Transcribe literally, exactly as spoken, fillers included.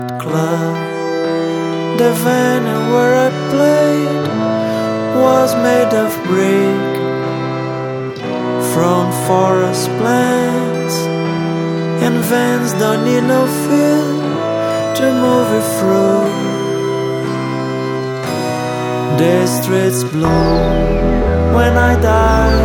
club. The venue where I played was made of brick from forest plants, and vans don't need no field to move it through. The streets bloom when I die.